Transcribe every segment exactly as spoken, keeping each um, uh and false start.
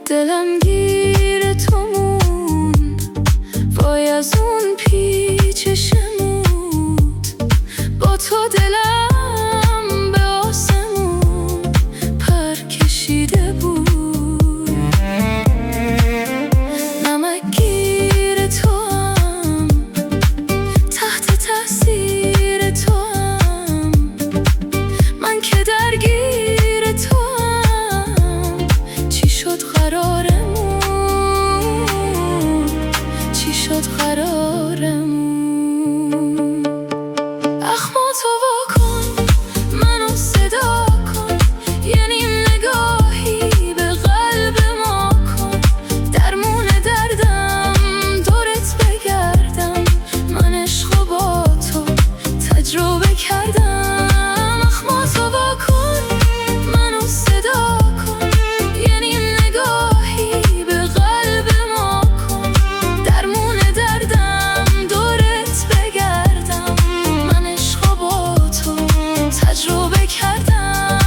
دلم گیر تو موند، وای از اون پیچ شمود. با تو دلم به آسمون پر کشیده بود. نمک گیر تو هم، تحت تاثیر تو هم، من که درگیر تو هم. چی شد قرارمون، چی شد قرارمون؟ اخماتو واکن، منو صدا کن، یه نیم نگاهی به قلب ما کن. درمون دردم دورت بگردم، من عشقو با تو تجربه کردم. اخماتو واکن، منو صدا کن، یه نیم نگاهی به قلب ما کن. درمون دردم دورت بگردم، من عشقو با تو تجربه کردم.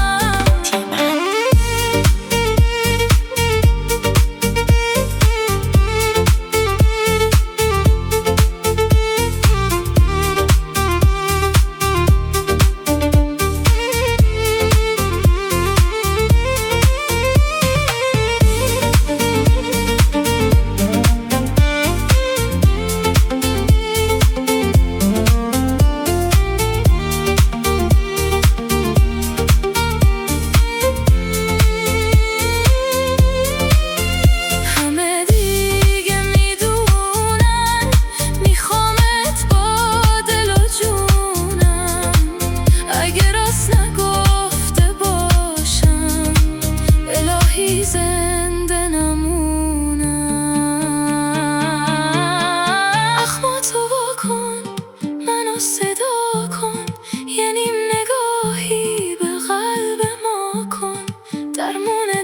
همه دیگه میدونن میخوامت با دل و جونم. اگه راست نگفته باشم الهی زنده نمونم. اخماتو واکن، منو صدا کن، یه نیم نگاهی به قلب ما کن. درمون